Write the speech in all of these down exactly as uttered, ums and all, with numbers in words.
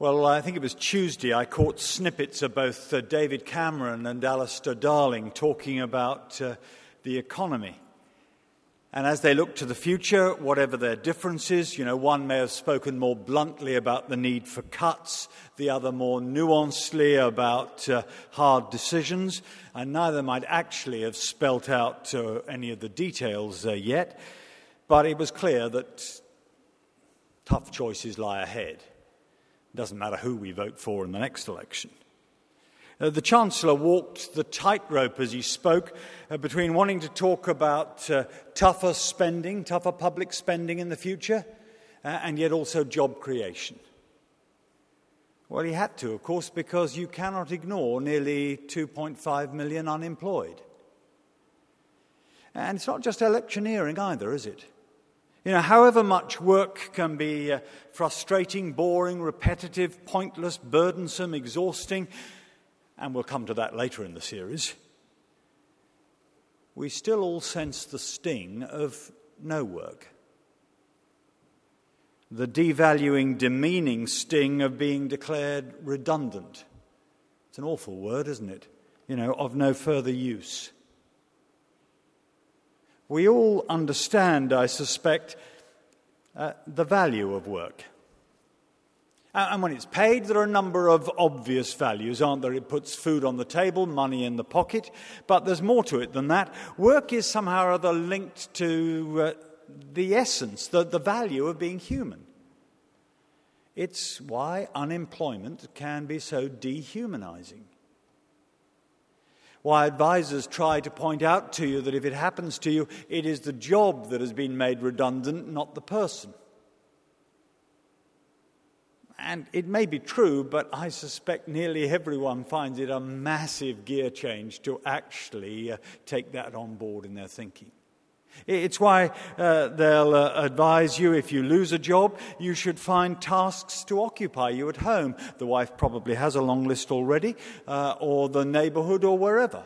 Well, I think it was Tuesday, I caught snippets of both uh, David Cameron and Alistair Darling talking about uh, the economy. And as they look to the future, whatever their differences, you know, one may have spoken more bluntly about the need for cuts, the other more nuancedly about uh, hard decisions, and neither might actually have spelt out uh, any of the details uh, yet. But it was clear that tough choices lie ahead. It doesn't matter who we vote for in the next election. Uh, the Chancellor walked the tightrope as he spoke uh, between wanting to talk about uh, tougher spending, tougher public spending in the future, uh, and yet also job creation. Well, he had to, of course, because you cannot ignore nearly two point five million unemployed. And it's not just electioneering either, is it? You know, however much work can be uh, frustrating, boring, repetitive, pointless, burdensome, exhausting, and we'll come to that later in the series, we still all sense the sting of no work. The devaluing, demeaning sting of being declared redundant. It's an awful word, isn't it? You know, of no further use. We all understand, I suspect, uh, the value of work. And when it's paid, there are a number of obvious values, aren't there? It puts food on the table, money in the pocket, but there's more to it than that. Work is somehow or other linked to uh, the essence, the, the value of being human. It's why unemployment can be so dehumanizing. Why advisors try to point out to you that if it happens to you, it is the job that has been made redundant, not the person. And it may be true, but I suspect nearly everyone finds it a massive gear change to actually uh, take that on board in their thinking. It's why uh, they'll uh, advise you if you lose a job, you should find tasks to occupy you at home. The wife probably has a long list already, uh, or the neighbourhood or wherever.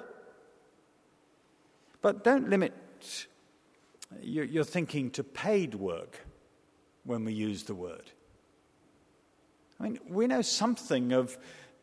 But don't limit your, your thinking to paid work when we use the word. I mean, we know something of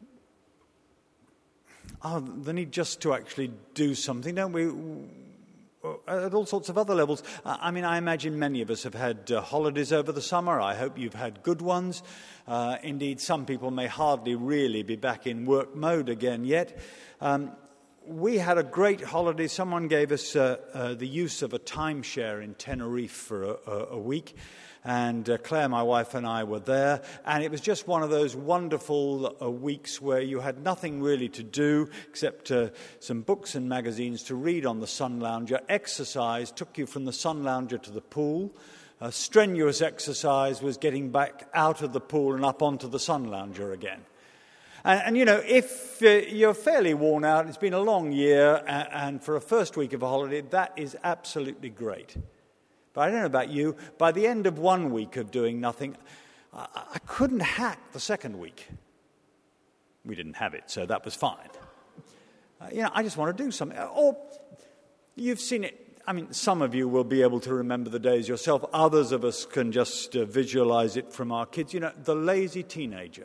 oh, the need just to actually do something, don't we? At all sorts of other levels. I mean, I imagine many of us have had uh, holidays over the summer. I hope you've had good ones. Uh, indeed, some people may hardly really be back in work mode again yet. Um, we had a great holiday. Someone gave us uh, uh, the use of a timeshare in Tenerife for a, a, a week. And uh, Claire, my wife, and I were there, and it was just one of those wonderful uh, weeks where you had nothing really to do except uh, some books and magazines to read on the Sun Lounger. Exercise took you from the Sun Lounger to the pool. Uh, strenuous exercise was getting back out of the pool and up onto the Sun Lounger again. And, and you know, if uh, you're fairly worn out, it's been a long year, and, and for a first week of a holiday, that is absolutely great. But I don't know about you, by the end of one week of doing nothing, I, I couldn't hack the second week. We didn't have it, so that was fine. Uh, you know, I just want to do something. Or you've seen it. I mean, some of you will be able to remember the days yourself. Others of us can just uh, visualize it from our kids. You know, the lazy teenager.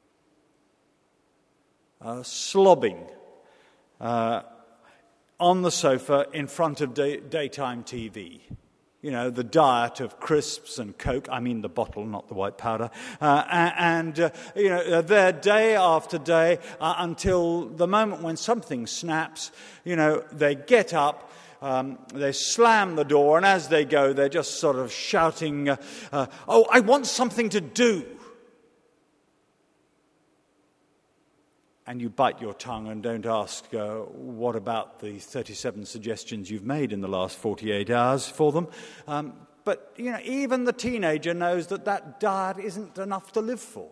Uh, slobbing uh, on the sofa in front of day- daytime T V. You know, the diet of crisps and Coke, I mean the bottle, not the white powder, uh, and, uh, you know, they're day after day uh, until the moment when something snaps, you know, they get up, um, they slam the door, and as they go, they're just sort of shouting, uh, uh, oh, I want something to do. And you bite your tongue and don't ask, uh, what about the thirty-seven suggestions you've made in the last forty-eight hours for them? Um, but, you know, even the teenager knows that that diet isn't enough to live for.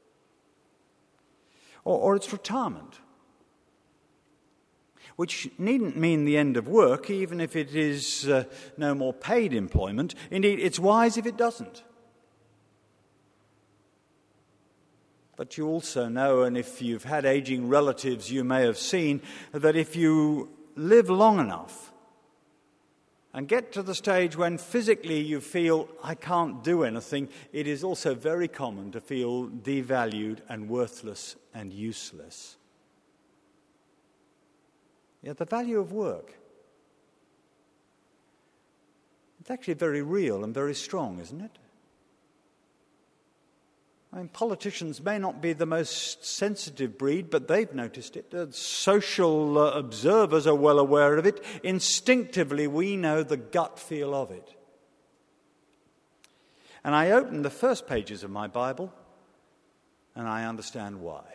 Or, or it's retirement. Which needn't mean the end of work, even if it is uh, no more paid employment. Indeed, it's wise if it doesn't. But you also know, and if you've had aging relatives, you may have seen, that if you live long enough, and get to the stage when physically you feel, I can't do anything, it is also very common to feel devalued and worthless and useless. Yet the value of work, it's actually very real and very strong, isn't it? I mean, politicians may not be the most sensitive breed, but they've noticed it. Uh, social uh, observers are well aware of it. Instinctively, we know the gut feel of it. And I open the first pages of my Bible, and I understand why.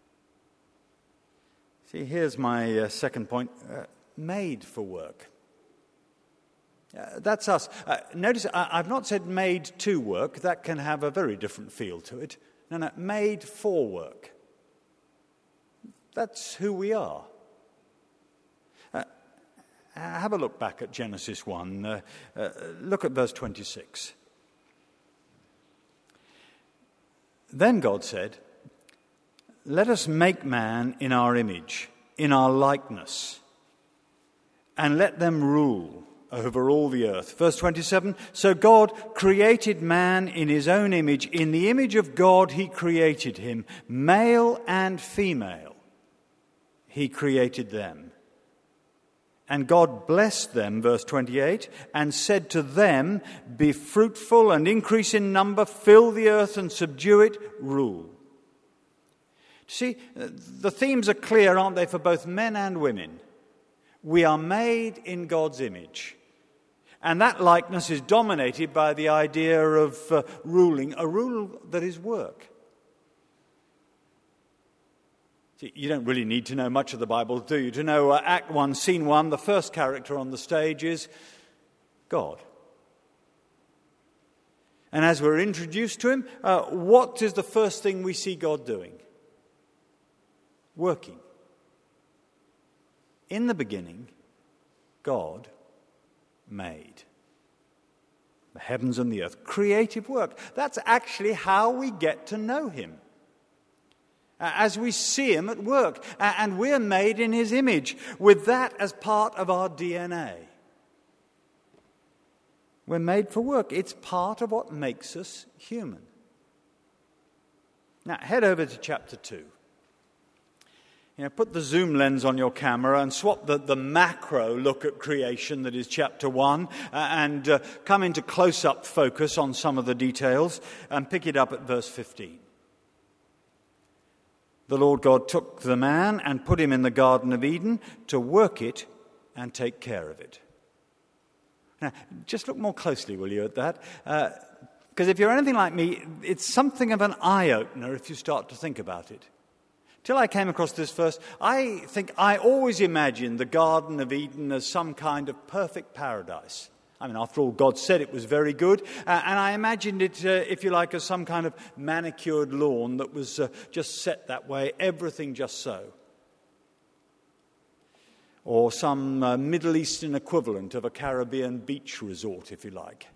See, here's my uh, second point. Uh, made for work. Uh, that's us. Uh, notice I, I've not said made to work. That can have a very different feel to it. No, no, made for work. That's who we are. Uh, have a look back at Genesis one. Uh, uh, look at verse twenty-six. Then God said, "Let us make man in our image, in our likeness, and let them rule over all the earth." Verse twenty-seven, so God created man in his own image. In the image of God he created him. Male and female he created them. And God blessed them, verse twenty-eight, and said to them, "Be fruitful and increase in number, fill the earth and subdue it, rule." See, the themes are clear, aren't they, for both men and women? We are made in God's image. And that likeness is dominated by the idea of uh, ruling, a rule that is work. See, you don't really need to know much of the Bible, do you? To know uh, Act one, Scene one, the first character on the stage is God. And as we're introduced to him, uh, what is the first thing we see God doing? Working. In the beginning, God made the heavens and the earth. Creative work. That's actually how we get to know him. As we see him at work. And we're made in his image, with that as part of our D N A. We're made for work. It's part of what makes us human. Now, head over to chapter two. You know, put the zoom lens on your camera and swap the, the macro look at creation that is chapter one uh, and uh, come into close-up focus on some of the details and pick it up at verse fifteen. The Lord God took the man and put him in the Garden of Eden to work it and take care of it. Now, just look more closely, will you, at that? Because uh, if you're anything like me, it's something of an eye-opener if you start to think about it. Till I came across this verse, I think I always imagined the Garden of Eden as some kind of perfect paradise. I mean, after all, God said it was very good, uh, and I imagined it, uh, if you like, as some kind of manicured lawn that was uh, just set that way, everything just so. Or some uh, Middle Eastern equivalent of a Caribbean beach resort, if you like.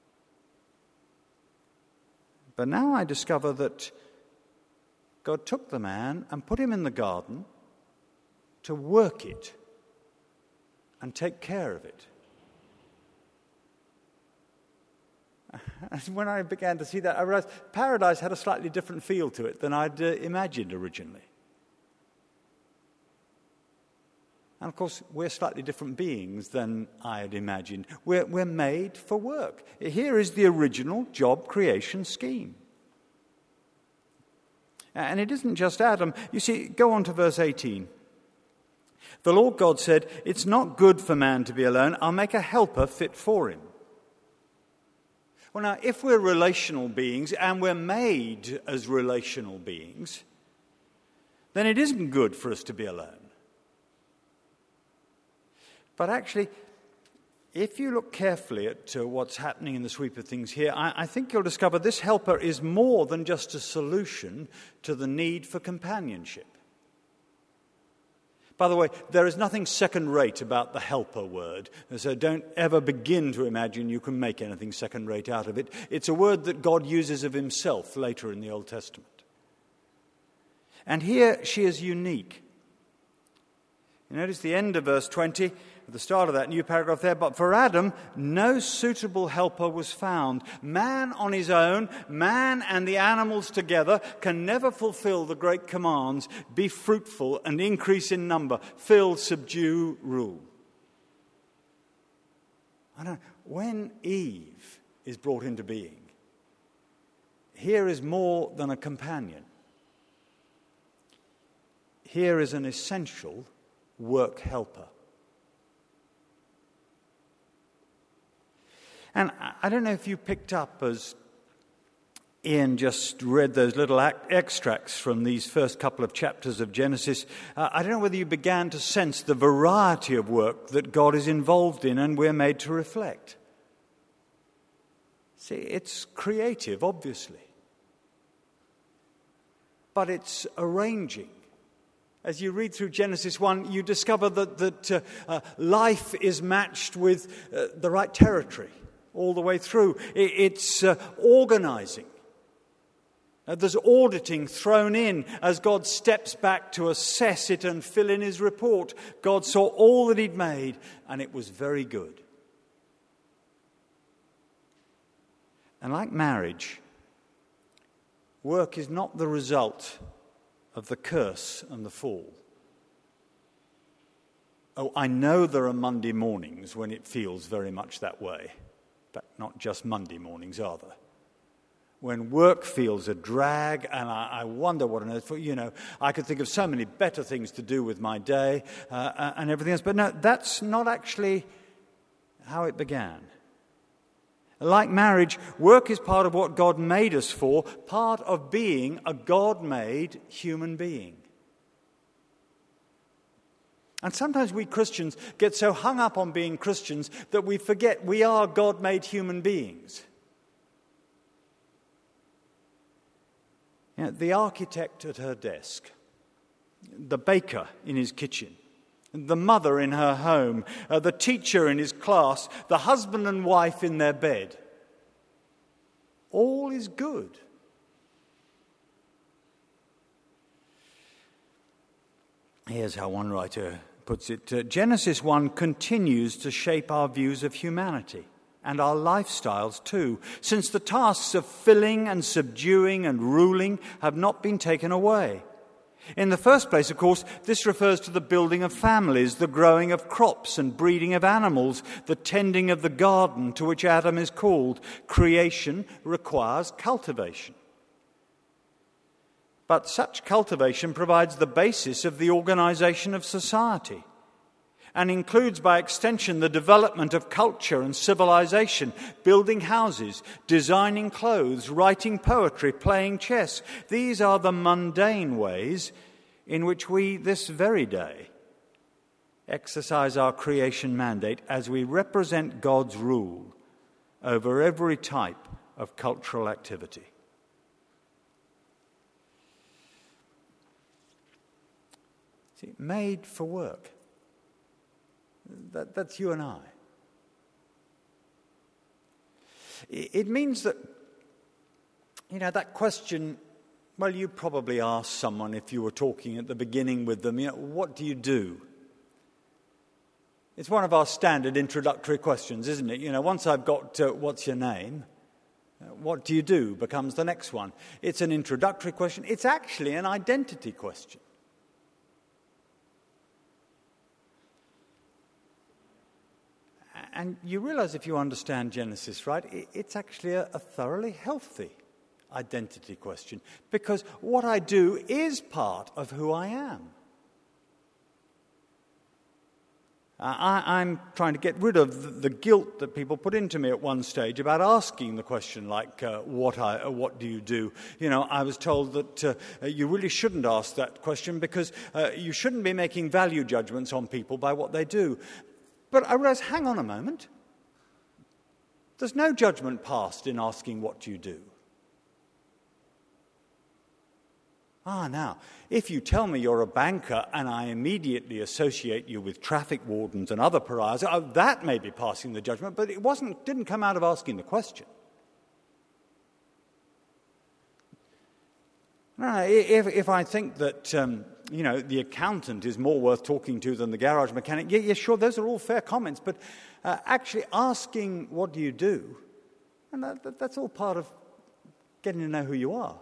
But now I discover that God took the man and put him in the garden to work it and take care of it. And when I began to see that, I realized paradise had a slightly different feel to it than I'd uh, imagined originally. And of course, we're slightly different beings than I had imagined. We're, we're made for work. Here is the original job creation scheme. And it isn't just Adam. You see, go on to verse eighteen. The Lord God said, "It's not good for man to be alone. I'll make a helper fit for him." Well, now, if we're relational beings, and we're made as relational beings, then it isn't good for us to be alone. But actually, if you look carefully at uh, what's happening in the sweep of things here, I, I think you'll discover this helper is more than just a solution to the need for companionship. By the way, there is nothing second-rate about the helper word, so don't ever begin to imagine you can make anything second-rate out of it. It's a word that God uses of himself later in the Old Testament. And here she is unique. You notice the end of verse twenty, at the start of that new paragraph there, but for Adam, no suitable helper was found. Man on his own, man and the animals together, can never fulfill the great commands, be fruitful and increase in number, fill, subdue, rule. I don't know, when Eve is brought into being, here is more than a companion. Here is an essential work helper. And I don't know if you picked up as Ian just read those little extracts from these first couple of chapters of Genesis. Uh, I don't know whether you began to sense the variety of work that God is involved in and we're made to reflect. See, it's creative, obviously. But it's arranging. As you read through Genesis one, you discover that, that uh, uh, life is matched with uh, the right territory all the way through. It, it's uh, organizing. Uh, there's auditing thrown in as God steps back to assess it and fill in his report. God saw all that he'd made, and it was very good. And like marriage, work is not the result of the curse and the fall. Oh, I know there are Monday mornings when it feels very much that way. But not just Monday mornings, are there? When work feels a drag, and I, I wonder what on earth, you know, I could think of so many better things to do with my day uh, and everything else. But no, that's not actually how it began. Like marriage, work is part of what God made us for, part of being a God-made human being. And sometimes we Christians get so hung up on being Christians that we forget we are God-made human beings. You know, the architect at her desk, the baker in his kitchen, the mother in her home, uh, the teacher in his class, the husband and wife in their bed. All is good. Here's how one writer puts it. Uh, Genesis one continues to shape our views of humanity and our lifestyles too, since the tasks of filling and subduing and ruling have not been taken away. In the first place, of course, this refers to the building of families, the growing of crops and breeding of animals, the tending of the garden to which Adam is called. Creation requires cultivation. But such cultivation provides the basis of the organization of society and includes by extension the development of culture and civilization, building houses, designing clothes, writing poetry, playing chess. These are the mundane ways in which we, this very day, exercise our creation mandate as we represent God's rule over every type of cultural activity. See, made for work. That, that's you and I. It means that, you know, that question, well, you probably asked someone if you were talking at the beginning with them, you know, what do you do? It's one of our standard introductory questions, isn't it? You know, once I've got uh, what's your name, uh, what do you do becomes the next one. It's an introductory question. It's actually an identity question. And you realize if you understand Genesis, right, it's actually a, a thoroughly healthy identity question. Because what I do is part of who I am. I, I'm trying to get rid of the, the guilt that people put into me at one stage about asking the question like, uh, what, I, uh, what do you do? You know, I was told that uh, you really shouldn't ask that question because uh, you shouldn't be making value judgments on people by what they do. But I realize, hang on a moment. There's no judgment passed in asking what you do. Ah, now, if you tell me you're a banker and I immediately associate you with traffic wardens and other pariahs, oh, that may be passing the judgment, but it wasn't, didn't come out of asking the question. No, if, if I think that um, you know, the accountant is more worth talking to than the garage mechanic. Yeah, yeah, sure, those are all fair comments, but uh, actually asking, what do you do? And that, that, that's all part of getting to know who you are.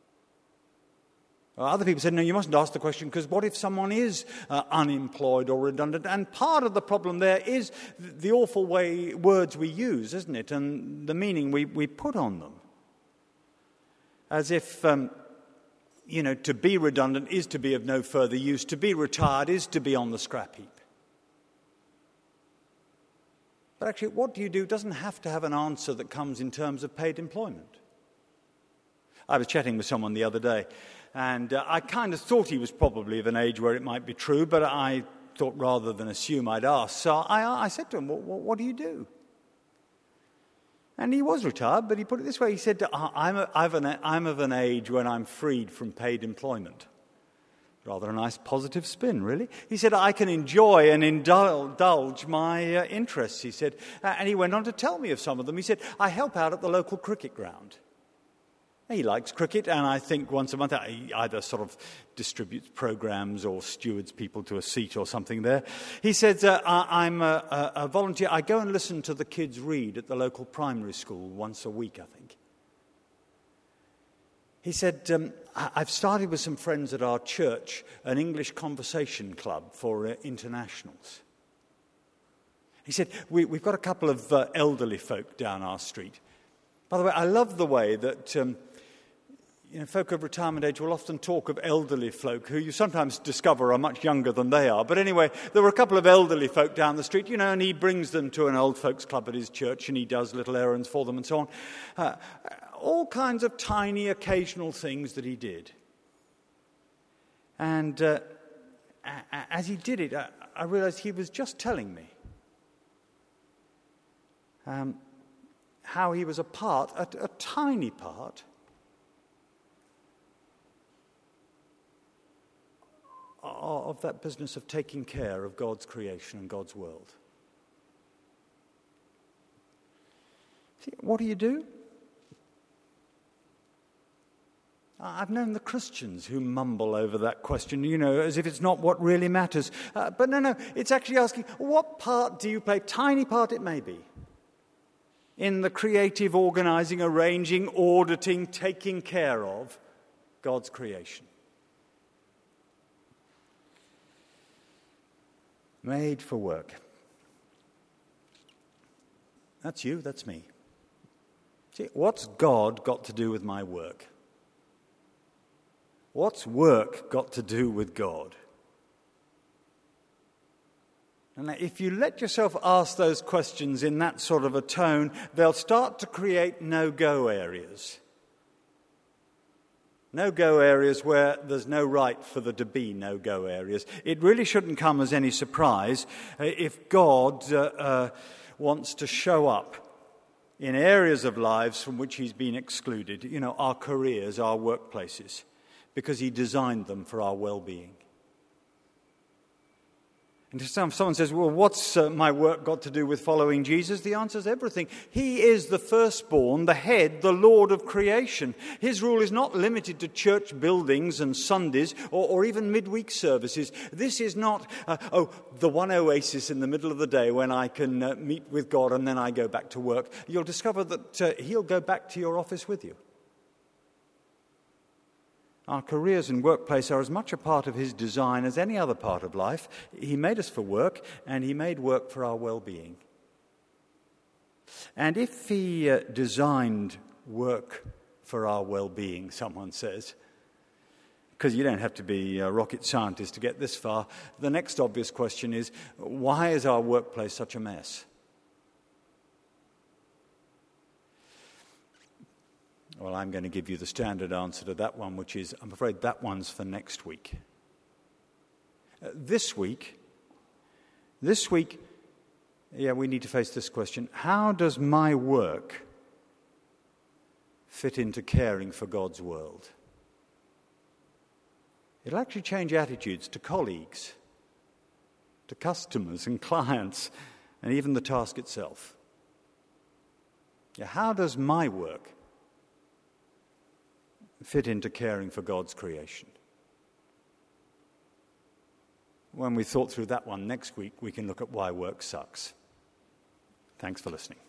Well, other people said, no, you mustn't ask the question, because what if someone is uh, unemployed or redundant? And part of the problem there is the awful way words we use, isn't it? And the meaning we, we put on them. As if, um, you know, to be redundant is to be of no further use. To be retired is to be on the scrap heap. But actually, what do you do doesn't have to have an answer that comes in terms of paid employment. I was chatting with someone the other day, and uh, I kind of thought he was probably of an age where it might be true, but I thought rather than assume I'd ask. So I, I said to him, what, what, what do you do? And he was retired, but he put it this way. He said, I'm, a, I've an, I'm of an age when I'm freed from paid employment. Rather a nice positive spin, really. He said, I can enjoy and indulge my uh, interests, he said. Uh, and he went on to tell me of some of them. He said, I help out at the local cricket ground. He likes cricket, and I think once a month he either sort of distributes programs or stewards people to a seat or something there. He said, uh, I'm a, a, a volunteer. I go and listen to the kids read at the local primary school once a week, I think. He said, um, I've started with some friends at our church an English conversation club for uh, internationals. He said, we, we've got a couple of uh, elderly folk down our street. By the way, I love the way that um, you know, folk of retirement age will often talk of elderly folk who you sometimes discover are much younger than they are. But anyway, there were a couple of elderly folk down the street, you know, and he brings them to an old folks club at his church and he does little errands for them and so on. Uh, all kinds of tiny occasional things that he did. And uh, as he did it, I, I realized he was just telling me um, how he was a part, a, a tiny part, of that business of taking care of God's creation and God's world. See, what do you do? I've known the Christians who mumble over that question, you know, as if it's not what really matters. Uh, but no, no, it's actually asking, what part do you play, tiny part it may be, in the creative organizing, arranging, auditing, taking care of God's creation? Made for work. That's you, that's me. See, what's God got to do with my work? What's work got to do with God? And if you let yourself ask those questions in that sort of a tone, they'll start to create no-go areas. No-go areas where there's no right for there to be no-go areas. It really shouldn't come as any surprise if God uh, uh, wants to show up in areas of lives from which he's been excluded, you know, our careers, our workplaces, because he designed them for our well-being. And if someone says, well, what's uh, my work got to do with following Jesus? The answer is everything. He is the firstborn, the head, the Lord of creation. His rule is not limited to church buildings and Sundays or, or even midweek services. This is not, uh, oh, the one oasis in the middle of the day when I can uh, meet with God and then I go back to work. You'll discover that uh, he'll go back to your office with you. Our careers and workplace are as much a part of his design as any other part of life. He made us for work, and he made work for our well-being. And if he uh, designed work for our well-being, someone says, because you don't have to be a rocket scientist to get this far, the next obvious question is, why is our workplace such a mess? Well, I'm going to give you the standard answer to that one, which is, I'm afraid that one's for next week. Uh, this week, this week, yeah, we need to face this question. How does my work fit into caring for God's world? It'll actually change attitudes to colleagues, to customers and clients, and even the task itself. Yeah, how does my work fit into caring for God's creation? when we've thought through that one next week, we can look at why work sucks. Thanks for listening.